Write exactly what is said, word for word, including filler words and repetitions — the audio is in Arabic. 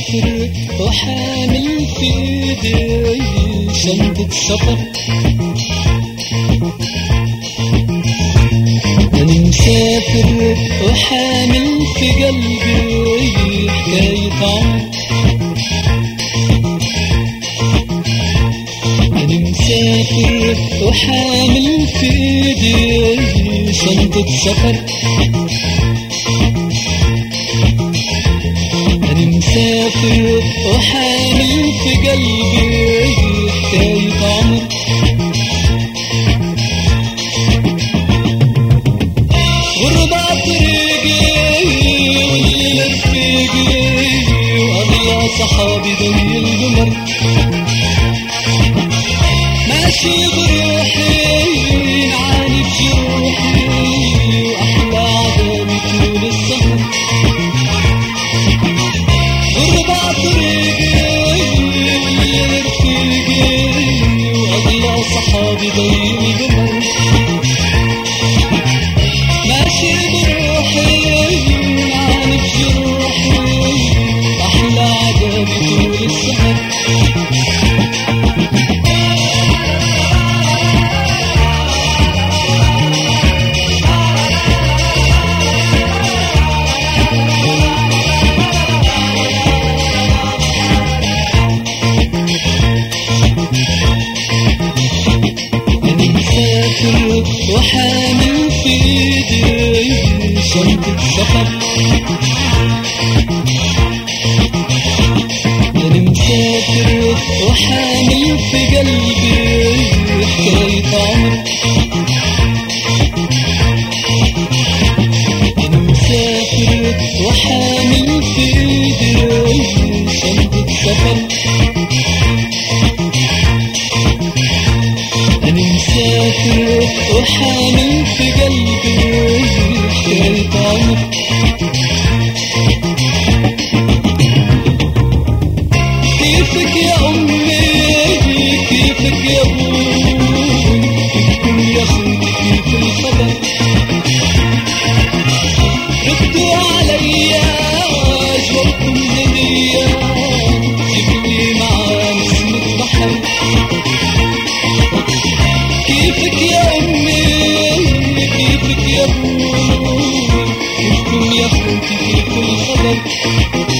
مسافر وحامل في ايدي شنطة سفر. أنا مسافر وحامل في قلبي حكاية عمر. أنا مسافر وحامل في ايدي شنطة سفر. أنا مسافر وحامل في قلبي حكاية عمر. غربة طريقي والليل رفيقي وأغلى صحابي ذوي القمر. ماشي بروحي نعاني بجروحي وأحلى عذابي طول السهر. غربة طريقي والليل رفيقي وأغلى صحابي ذوي القمر. ماشي بروحي نعاني بجروحي أحلى عذابي طول السهر. وحامل في ايدي شنطة سفر. أنا مسافر وحامل في قلبي حكاية عمر. أنا مسافر وحامل في ايدي شنطة سفر. أنا مسافر وحامل في قلبي حكاية عمر. كيفك يا أمي كيفك يا أبوي كيفكم يا أخوتي كيف الخبر. ردوا عليا جوابكم هدية جبلي معاه نسمة بحر. كيفك يا أمي كيفك يا أبوي كيفكم يا أخوتي كيف الخبر.